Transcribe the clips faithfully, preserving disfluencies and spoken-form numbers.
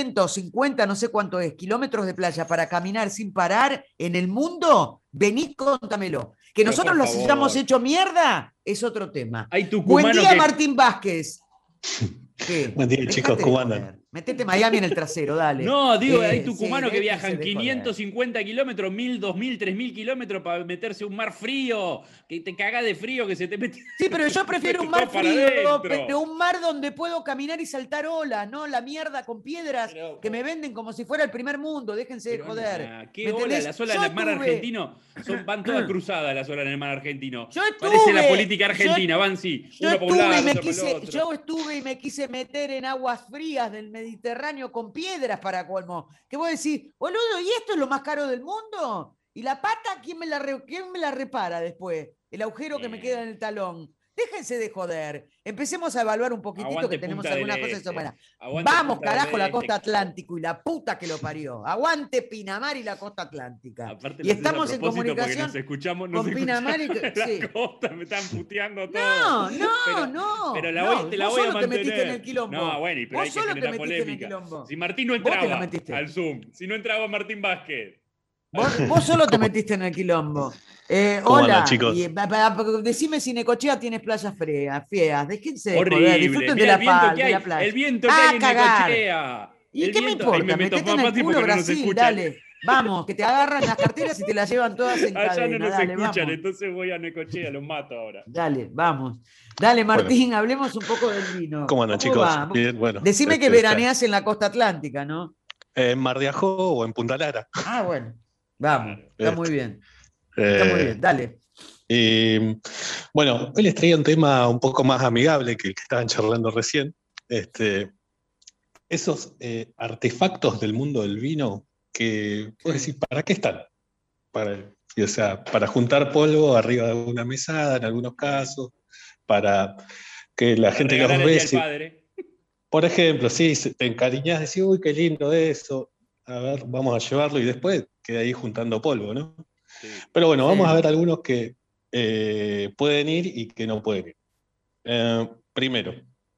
ciento cincuenta, no sé cuánto es, kilómetros de playa para caminar sin parar en el mundo, vení, contámelo. Que Pero nosotros por los favor. hayamos hecho mierda es otro tema. Hay Buen tucumanos día, que... Martín Vázquez. ¿Qué? Buen día, Dejate chicos, de ¿cómo joder. andan? Metete Miami en el trasero, dale. No, digo, hay Eh, sí, tucumanos que déjense viajan de quinientos joder. cincuenta kilómetros, mil, dos mil, tres mil kilómetros para meterse a un mar frío, que te caga de frío, que se te mete... Sí, pero yo prefiero un mar todo para frío, adentro. pero un mar donde puedo caminar y saltar olas, no la mierda con piedras Pero- que me venden como si fuera el primer mundo. Déjense de Pero, joder. nah, ¿qué ¿Me ola? entendés? Las olas Yo en el mar estuve- argentino son, van todas cruzadas las olas en el mar argentino. Yo Parece estuve- la política yo- argentina, van sí, Yo uno para un lado, estuve, y me otro para el quise, otro. yo estuve y me quise meter en aguas frías del Mediterráneo con piedras para colmo. Que vos decís, boludo, ¿y esto es lo más caro del mundo? ¿Y la pata quién me la, re- quién me la repara después? El agujero que me Bien. queda en el talón. Déjense de joder. Empecemos a evaluar un poquitito Aguante que tenemos Punta del algunas cosas que son Este. buenas. Aguante Vamos, Punta del carajo, la Este. costa atlántico y la puta que lo parió. Aguante Pinamar y la costa atlántica. Aparte Y lo haces a estamos en propósito porque comunicación nos escuchamos, nos con Pinamar y escuchamos que- en sí. la costa, me están puteando todo. No, no, pero, no. Pero la no, voy, te la vos voy a solo te mantener. metiste en el quilombo. No, bueno, y pero Vos hay que solo te generar metiste en el polémica. quilombo. Si Martín no Vos te la entraba metiste. al Zoom, si no entraba Martín Vázquez. Vos, vos solo te metiste en el quilombo. Eh, ¿Cómo hola, andan, chicos? y, pa- pa- pa- decime si Necochea tienes playas feas, feas. Déjense de joder, Horrible. disfruten de Mirá la, el viento pal, que de hay, la playa. el viento que Ah, hay en cagar. Necochea. ¿Y El qué me viento- Ahí importa? me meto Metete en más el fácil culo porque no nos Brasil, escuchan. dale. Vamos, que te agarran las carteras y te las llevan todas en Allá cadena. no nos Dale, escuchan, vamos. entonces voy a Necochea, los mato ahora. Dale, vamos. Dale, Martín, hablemos un poco del vino. ¿Cómo andan, chicos? va? Bien, bueno. Decime que este, veraneás en la costa atlántica, ¿no? ¿En Mar de Ajó o en Punta Lara? Ah, bueno. Vamos, está Este, muy bien. Está muy Eh, bien, dale. y, bueno, hoy les traía un tema un poco más amigable que el que estaban charlando recién. Este, esos eh, artefactos del mundo del vino que vos decís, ¿para qué están? Para, y, o sea, para juntar polvo arriba de una mesada en algunos casos, para que la Para gente los regalar el ve. día al si- padre. Por ejemplo, sí, se- te encariñás, decís, uy, qué lindo eso, a ver, vamos a llevarlo y después queda ahí juntando polvo, ¿no? Sí. Pero bueno, Sí. vamos a ver algunos que eh, pueden ir y que no pueden ir. Eh, primero,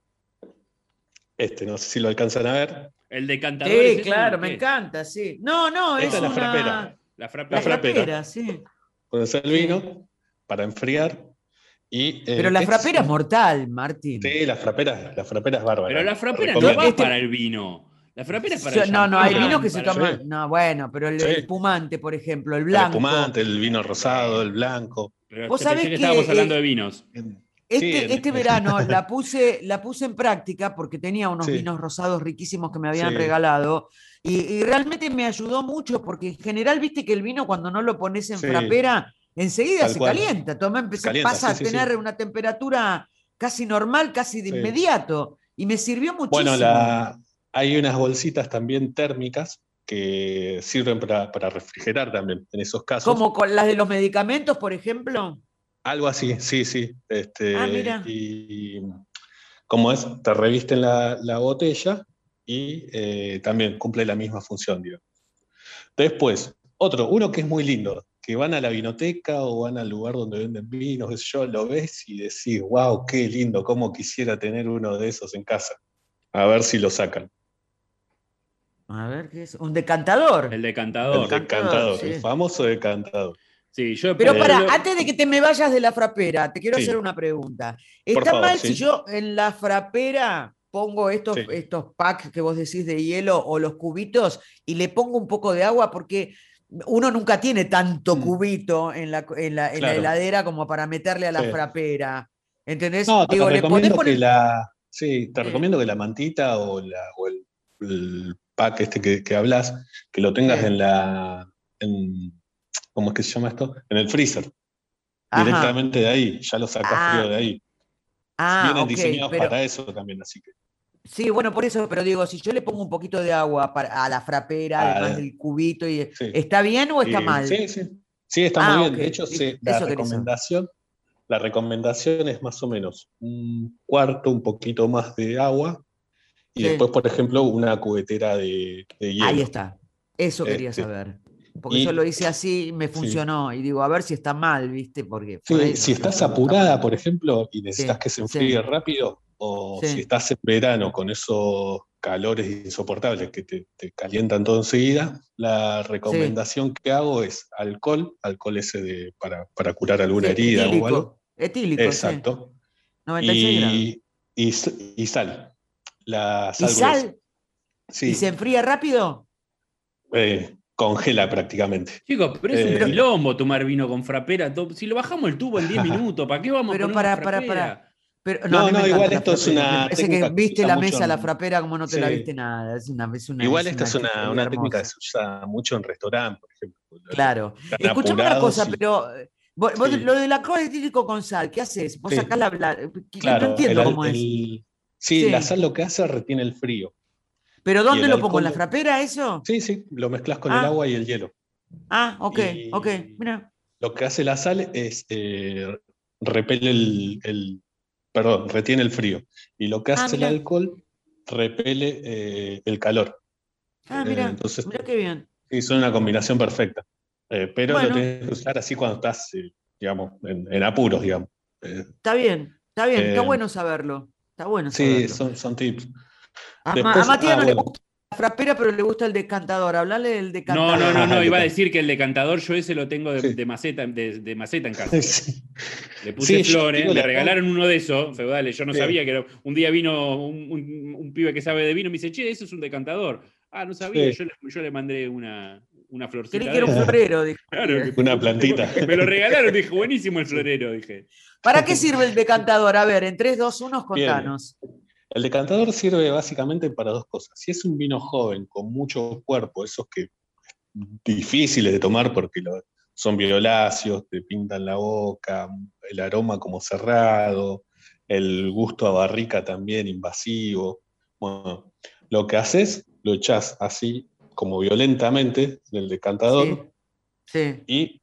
este, no sé si lo alcanzan a ver. El decantador. ¿es Sí, ese? claro, ¿Qué me es? encanta, sí. No, no, Esta es es la una... frapera. La frapera. La La frapera. frapera, sí. Puede ser el Sí. vino para enfriar. Y, eh, Pero la este frapera un- es mortal, Martín. Sí, la frapera, la frapera es bárbara. Pero la frapera Recomiendo. no va Este- para el vino. La frapera es para Yo- el no, no, hay champán, vinos que se para- toman. Sí. No, bueno, pero el, Sí. el espumante, por ejemplo, el El blanco. espumante, el vino rosado, el blanco. Pero Vos pensé sabés que que, estábamos hablando eh, de vinos. Este, Sí, en- este verano la puse, la puse en práctica porque tenía unos Sí. vinos rosados riquísimos que me habían Sí. regalado y, y realmente me ayudó mucho porque en general viste que el vino cuando no lo pones en Sí. frapera enseguida Tal se cual. calienta, toma, empezó, Calienta, pasa sí, a sí, tener sí. una temperatura casi normal, casi de Sí. inmediato y me sirvió muchísimo. Bueno, la, hay unas bolsitas también térmicas que sirven para, para refrigerar también en esos casos. Como con las de los medicamentos, por ejemplo. Algo así, sí, sí. Este, Ah, mira. Y como es, te revisten la, la botella y eh, también cumple la misma función, digo. Después, otro, uno que es muy lindo, que van a la vinoteca o van al lugar donde venden vinos, qué sé yo, lo ves y decís, wow, qué lindo, cómo quisiera tener uno de esos en casa. A ver si lo sacan. A ver, ¿qué es? Un decantador. El El decantador. Decan- decantador, sí. el famoso decantador. Sí, yo Pero Eh, para, lo- antes de que te me vayas de la frapera, te quiero Sí. hacer una pregunta. Por ¿Está favor, mal sí. si yo en la frapera pongo estos, Sí. estos packs que vos decís de hielo o los cubitos y le pongo un poco de agua? Porque uno nunca tiene tanto Mm. cubito en la, en la, en la Claro. heladera como para meterle a la Sí. frapera. ¿Entendés? No, te Digo, le podés recomiendo poner... que la. Sí, te Sí. recomiendo que la mantita o, la, o el, el pack este que, que hablas, que lo tengas Sí. en la. En, ¿cómo es que se llama esto? En el freezer. Ajá. Directamente de ahí, ya lo sacás Ah. frío de ahí. Ah, Vienen ok, diseñados pero... para eso también, así que. Sí, bueno, por eso, pero digo, si yo le pongo un poquito de agua para, a la frapera, Ah, además de- del cubito, y, sí. ¿está bien o está Y- mal? Sí, sí. Sí, está Ah, muy bien. ok. De hecho, Listo. se- la Eso quería saber. recomendación, la recomendación es más o menos un cuarto, un poquito más de agua, y Sí. después, por ejemplo, una cubetera de, de hielo. Ahí está. Eso quería Este, saber. Porque y- yo lo hice así, me funcionó. Y digo, a ver si está mal, ¿viste? Porque Sí, por ahí si no- no estás sé, no está apurada, mal. por ejemplo, y necesitas Sí, que se sí. enfríe rápido, o si Sí, estás en verano con esos calores insoportables que te, te calientan todo enseguida, la sí, recomendación que hago es alcohol, alcohol ese de, para, para curar alguna sí, herida o algo. etílico, etílico, sí. Exacto. Noventa y seis grados. Y, y, s- y sal, la ¿Y sal gruesa. sal? ¿Y se Sí, enfría rápido? eh, congela prácticamente. Chicos, pero es un Pero, Eh, quilombo tomar vino con frapera. to- Si lo bajamos el tubo en diez minutos, ¿para qué vamos a pero poner una para, para, para. frapera? Pero, no, a no, mí me no, encanta igual la esto es frapera. Me una parece que técnica que se viste usa la mucho mesa, la en... frapera, como no te la Sí. viste nada. Es una, es una, Igual es esta una es una, chuchería una técnica que hermosa. se usa mucho en restaurantes, por ejemplo. Claro. Están Escuchame una apurados cosa, y... pero eh, vos, vos Sí, lo del alcohol etílico con sal, ¿qué haces? Vos sacás sí, la, la- que- que no claro. El, entiendo al- cómo es. el- sí, la Sí. sal lo que hace es retiene el frío. ¿Pero Y dónde el lo pongo? ¿En alcohol, la lo- frapera eso? sí, sí, lo mezclas con el Ah, agua y el hielo. ah, ok, ok. Y Mira. lo que hace la sal es eh, repele el, el- perdón, retiene el frío. Y lo que Ah, hace el mira. alcohol repele eh, el calor. Ah, Eh, mira. entonces, Mira qué bien. sí, son una combinación perfecta. Eh, pero lo Bueno, tenés que usar así cuando estás, eh, digamos, en, en apuros, digamos. Eh, está bien, está bien, está eh, bueno saberlo. Está bueno sí, saberlo. son, son tips. A, Ma- a Después, Matías ah, no le bueno. gusta la frapera, pero le gusta el decantador. Hablale del No, no, decantador. no, no. El de Iba a acá. decir que el decantador yo ese lo tengo de, Sí. de maceta, de, de maceta en casa. Sí. Le puse Sí, yo flores, digo me la verdad. regalaron uno de esos, feudales. Yo no Sí, sabía que era. Un día vino un, un- un pibe que sabe de vino y me dice, che, eso es un decantador. Ah, no sabía. sí. Yo le, yo le mandé una, una Creí florcita que de era un eso. florero, dijo Claro, Matías. que Una tengo- plantita. me lo regalaron. Dije, buenísimo el Sí. florero. Dije. ¿Para qué sirve el decantador? A ver, en tres, dos, uno, Bien, contanos. el decantador sirve básicamente para dos cosas. Si es un vino joven con mucho cuerpo, esos que difíciles de tomar porque lo- son violáceos, te pintan la boca, el aroma como cerrado, el gusto a barrica también invasivo. Bueno, lo que haces, lo echás así como violentamente del Sí, decantador sí, y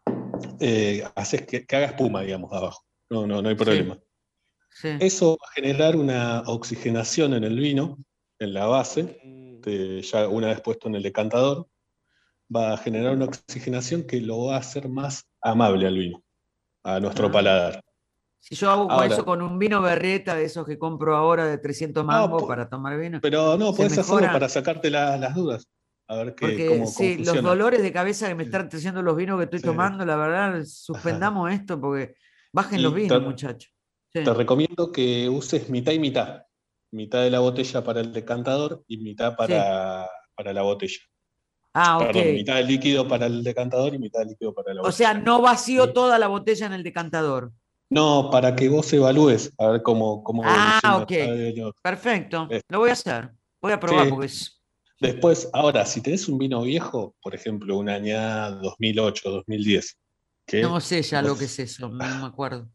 eh, haces que, que haga espuma, digamos, abajo. No, no, no hay sí, problema. sí. Eso va a generar una oxigenación en el vino, en la base, de- ya una vez puesto en el decantador, va a generar una oxigenación que lo va a hacer más amable al vino, a nuestro Ah. paladar. Si yo hago con eso Ahora, con un vino berreta de esos que compro ahora de trescientos no, mangos po- para tomar vino, pero no, ¿se podés hacerlo para mejora? sacarte la- las dudas, a ver qué, Porque cómo, cómo sí, los funciona. dolores de cabeza que me Sí, están trayendo los vinos que estoy sí. tomando, la verdad, suspendamos esto porque bajen los Y vinos, te, muchachos. te Sí, recomiendo que uses mitad y mitad. Mitad de la botella para el decantador y mitad sí. para, para la botella. Ah, ok. Perdón, mitad de líquido para el decantador y mitad de líquido para la O sea, botella. no vacío ¿Sí? toda la botella en el decantador. No, para que vos evalúes, a ver cómo, cómo Ah, evoluciona. ok. ¿Sabe? Lo- Perfecto. eh, Lo voy a hacer. Voy a probar Sí. porque es. Después, ahora, si tenés un vino viejo, por ejemplo, un añada dos mil ocho, dos mil diez, No que sé ya lo que es vos... eso, no me acuerdo.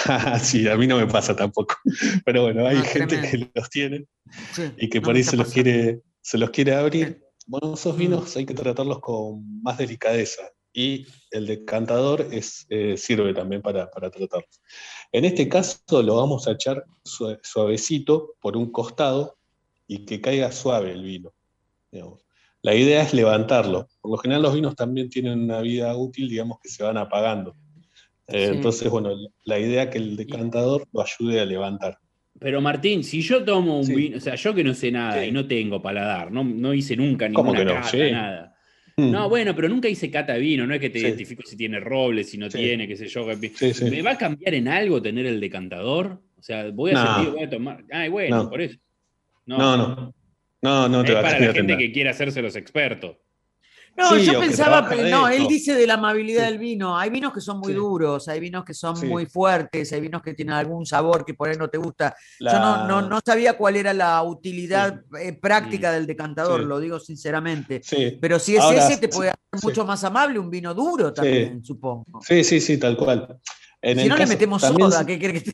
Sí, a mí no me pasa tampoco. Pero bueno, hay No, gente tremendo. que los tiene Sí, y que no por me ahí está se los pasando. quiere, se los quiere Sí. abrir. Bueno, esos Mm. vinos hay que tratarlos con más delicadeza y el decantador es, eh, sirve también para, para tratarlos. En este caso lo vamos a echar sue- suavecito por un costado y que caiga suave el vino, digamos. La idea es levantarlo. Por lo general los vinos también tienen una vida útil, digamos que se van apagando. Eh, Sí. entonces, bueno, la idea es que el Y- decantador lo ayude a levantar. pero Martín, si yo tomo un Sí, vino, o sea, yo que no sé nada y sí. no tengo paladar, no, no hice nunca ¿Cómo ninguna que no? cata, Sí. nada. No, Mm, bueno, pero nunca hice cata de vino, no es que te sí, identifico si tiene roble, si no sí, tiene, qué sé yo. sí, ¿Me sí. va a cambiar en algo tener el decantador? O sea, voy a sentir, voy No, a tomar. Ay, bueno, por no, eso. no, No. no. No, no te Es va a para la cambiar en gente nada. que quiere hacerse los expertos. No, Sí, yo o que pensaba, trabaja pe- de no, él esto. dice de la amabilidad Sí, del vino. Hay vinos que son muy sí, duros, hay vinos que son muy sí. fuertes, hay vinos que tienen algún sabor que por ahí no te gusta. Yo no, no, La... no sabía cuál era la Sí, utilidad eh, práctica Mm. del decantador, sí, lo digo sinceramente. sí. Pero si es Ahora, ese, te puede sí, hacer sí, mucho más amable un vino duro sí, también, supongo. sí, sí, sí, tal cual. En Si el no le caso, metemos también, soda, ¿qué quiere que te...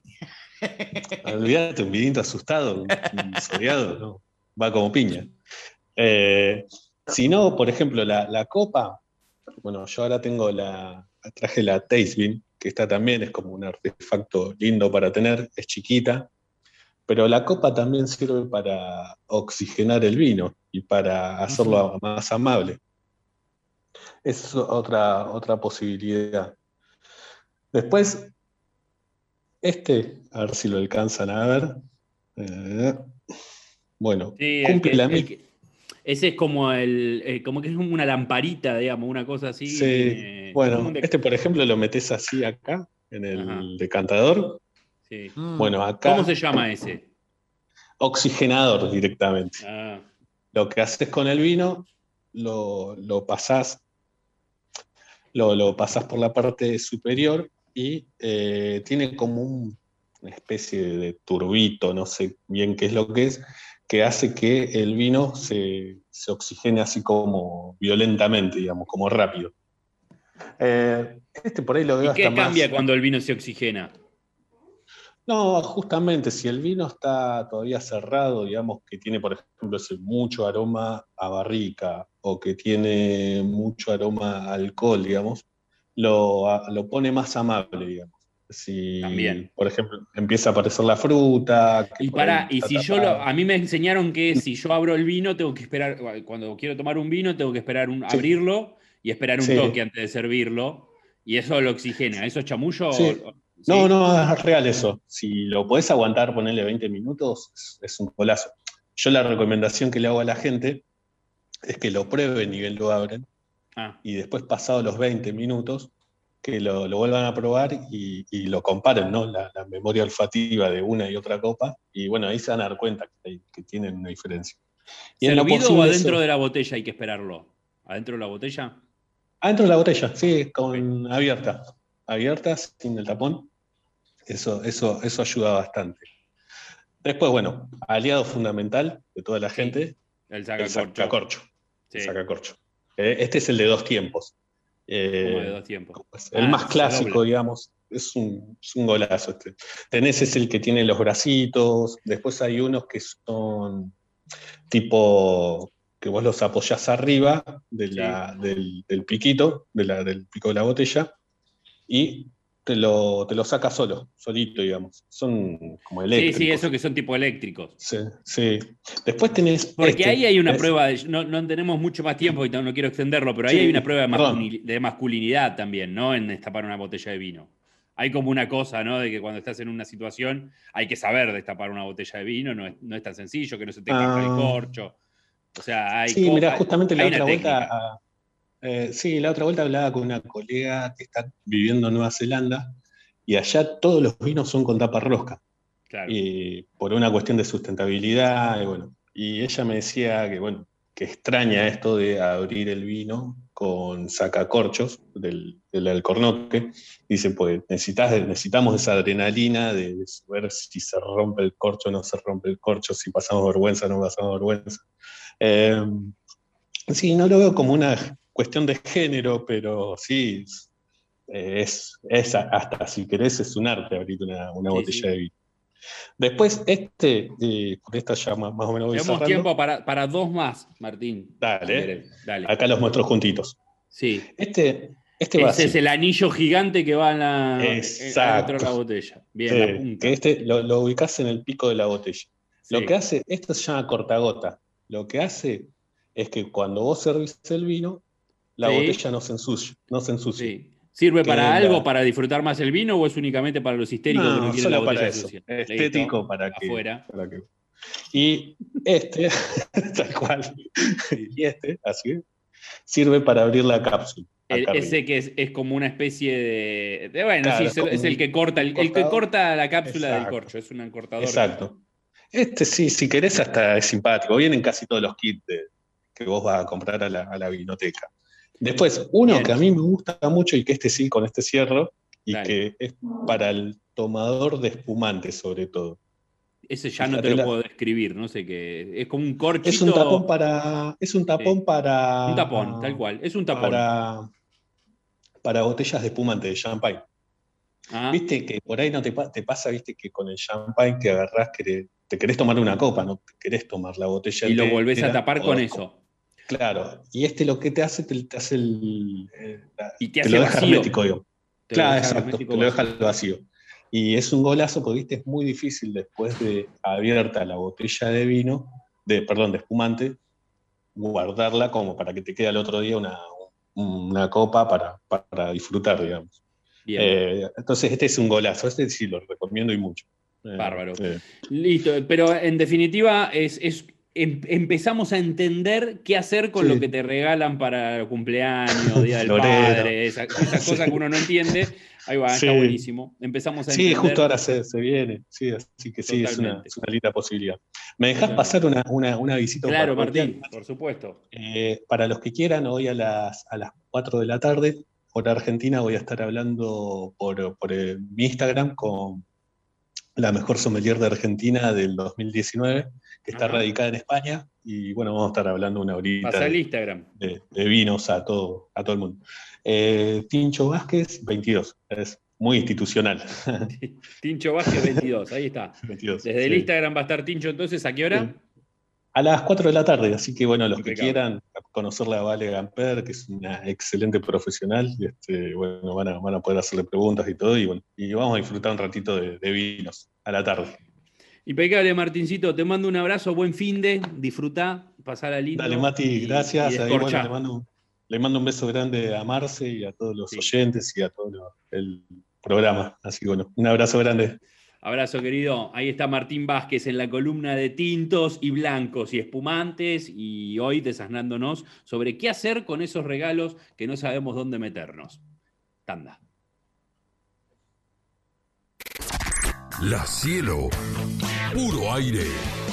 olvídate, un vinito asustado, un, un soleado, ¿no? Va como piña. Eh, si no, por ejemplo, la, la copa, bueno, yo ahora tengo la, traje la Taste Bean, que esta también es como un artefacto lindo para tener, es chiquita, pero la copa también sirve para oxigenar el vino y para Ujú. hacerlo más amable. Es otra, otra posibilidad. Después, este, a ver si lo alcanzan a ver, Eh, bueno, Sí, el cumple que, la el misma. que- ese es como el, eh, como que es como una lamparita, digamos, una cosa así que Sí, tiene. Es como un bueno, de- este por ejemplo lo metes así acá, en Ajá, el decantador. sí. Mm. Bueno, ¿Cómo se acá, llama ese? oxigenador directamente. Ah, Lo que haces con el vino, lo, lo pasás, lo, lo pasás por la parte superior y eh, tiene como un- una especie de turbito, no sé bien qué es lo que es, que hace que el vino se, se oxigene así como violentamente, digamos, como rápido. Eh, este por ahí lo veo ¿y hasta qué cambia más. cuando el vino se oxigena? No, justamente si el vino está todavía cerrado, digamos que tiene, por ejemplo, ese mucho aroma a barrica o que tiene mucho aroma a alcohol, digamos, lo, a- lo pone más amable, digamos. Si, También. por ejemplo, empieza a aparecer la fruta, que Y por para, ahí y está si yo lo, tapada. a mí me enseñaron que si yo abro el vino, tengo que esperar, cuando quiero tomar un vino, tengo que esperar un, Sí, abrirlo y esperar un toque sí, antes de servirlo. Y eso lo oxigena. ¿Eso es chamullo? sí. No, ¿Sí? no, es real eso. Si lo podés aguantar, ponerle veinte minutos, es, es un golazo. Yo la recomendación que le hago a la gente es que lo prueben y bien lo abren Ah, y después pasados los veinte minutos que lo, lo vuelvan a probar y, y lo comparen, ¿no? La, la memoria olfativa de una y otra copa y bueno, ahí se van a dar cuenta que, que tienen una diferencia. Y en lo ¿servido o posible adentro eso, de la botella hay que esperarlo? ¿Adentro de la botella? adentro de la botella, sí, Ok. con abierta, abierta, sin el tapón, eso, eso, eso ayuda bastante. Después, bueno, aliado fundamental de toda la Sí. gente, El el sacacorcho. sacacorcho. El Sí. sacacorcho. Eh, Este es el de dos tiempos. Como de Eh, dos tiempos. pues, el Ah, más se clásico, dobla. digamos, es un, es un golazo este. Tenés es el que tiene los bracitos, después hay unos que son tipo que vos los apoyás arriba de Sí. la, del, del piquito, de la, del pico de la botella, y te lo, te lo saca solo, solito, digamos. Son como Sí, sí, eso eléctricos. que son tipo eléctricos. Sí, sí. Después tenés Porque ahí este. hay una ¿Ves? prueba, de- no, no tenemos mucho más tiempo y no, no quiero extenderlo, pero ahí hay una Sí, prueba de, perdón. masculini- de masculinidad también, ¿no? En destapar una botella de vino. Hay como una cosa, ¿no? De que cuando estás en una situación hay que saber destapar una botella de vino, no es, no es tan sencillo, que no se te parta el Ah, corcho. O sea, hay, sí, co- mira, hay, justamente la hay una otra vuelta, técnica. ah, eh, sí, la otra vuelta hablaba con una colega que está viviendo en Nueva Zelanda y allá todos los vinos son con tapa rosca, Claro. y por una cuestión de sustentabilidad, y bueno, y ella me decía que, bueno, que extraña esto de abrir el vino con sacacorchos del, del alcornoque. Dice, pues necesitas, necesitamos esa adrenalina de, de ver si se rompe el corcho o no se rompe el corcho, si pasamos vergüenza o no pasamos vergüenza. Eh, sí, no lo veo como una cuestión de género, pero sí, es, es hasta si querés es un arte abrir una, una Sí, botella sí. de vino. Después, este, eh, con esta ya más, más o menos voy Tenemos cerrando. tiempo para, para dos más, Martín, si Dale, querés. Dale. acá los muestro juntitos. Sí. Este, este va Ese es así. el anillo gigante que va en la, eh, adentro de Exacto. la botella. Bien, la Sí, que punta. este lo, lo ubicás en el pico de la botella. Lo que Sí, hace, esto se llama cortagota. Lo que hace es que cuando vos servís el vino, la sí, botella no se ensucia, no se ensucia. sí. ¿Sirve para algo, Queda, para disfrutar más el vino o es únicamente para los histéricos que no no, quieren la solo para botella eso. sucia? Listo, Estético para que, afuera. para que. Y este, tal cual. Sí. Y este, así, sirve para abrir la cápsula El- acá arriba. ese que es, es como una especie de, de- bueno, sí, Claro, es se- como es el un, que corta, un el, el que cortador. corta la cápsula del Exacto, corcho, es un cortador que. exacto. Este sí, si querés hasta es simpático. Vienen casi todos los kits de- que vos vas a comprar a la, a la vinoteca. Después, uno que a Bien, mí me gusta mucho y que este sí, con este cierro, y dale. que es para el tomador de espumante sobre todo. Ese ya no te Fíjate, lo la, puedo describir, no sé qué. Es como un es un tapón corchito. para, es un Sí, tapón un para, tapón, tal cual. Es un tapón. para, para botellas de espumante, de champagne. Ah, Viste que por ahí no te, pa- te pasa, viste que con el champagne que agarrás, que te querés tomar una copa, no te querés tomar la botella y lo volvés a entera tapar o con dos copas. eso. Claro, y este lo que te hace, te, te hace el, eh, la- Y te te hace lo deja vacío. hermético, digo. Te lo Claro, deja exacto, te hermético lo deja vacío. al vacío. Y es un golazo porque, viste, es muy difícil después de abierta la botella de vino, de, perdón, de espumante, guardarla como para que te quede al otro día una, una copa para, para disfrutar, digamos. Bien. Eh, entonces, este es un golazo, este sí lo recomiendo y mucho. Bárbaro. Eh, Listo, pero en definitiva es, es em, empezamos a entender qué hacer con sí. lo que te regalan para el cumpleaños, Día del Florero. Padre, esa- esas Sí. cosas que uno no entiende. Ahí va, Sí. está buenísimo. Empezamos a Sí, entender. justo ahora se, se viene, sí, así que sí, es una, Totalmente. es una linda posibilidad. ¿Me dejás Totalmente. pasar una, una, una visita Claro, parroquial? Martín, por supuesto. Eh, para los que quieran, hoy a las, a las cuatro de la tarde, hora Argentina, voy a estar hablando por, por eh, mi Instagram con la mejor sommelier de Argentina del dos mil diecinueve, que está Ajá. radicada en España, y bueno, vamos a estar hablando una horita Pasa el de, Instagram. de- de vinos a todo, a todo el mundo. Eh, Tincho Vázquez, veintidós, es muy institucional. Tincho Vázquez veintidós, ahí está. veintidós, Desde sí. el Instagram va a estar Tincho entonces, ¿a qué hora? Sí. A las cuatro de la tarde, así que bueno, los que Impecable. quieran conocerla a Vale Gamper, que es una excelente profesional, y este, bueno, van a, van a poder hacerle preguntas y todo, y bueno, y vamos a disfrutar un ratito de, de vinos a la tarde. Impecable, Martincito. Te mando un abrazo, buen fin de, disfrutá, pasala lindo. Dale, Mati, y- gracias. y Ahí, bueno, descorchá. le mando, le mando un beso grande a Marce y a todos los Sí. oyentes y a todo lo- el programa. Así que bueno, un abrazo grande. Abrazo, querido. Ahí está Martín Vázquez en la columna de tintos y blancos y espumantes y hoy desasnándonos sobre qué hacer con esos regalos que no sabemos dónde meternos. Tanda. La Cielo, puro aire.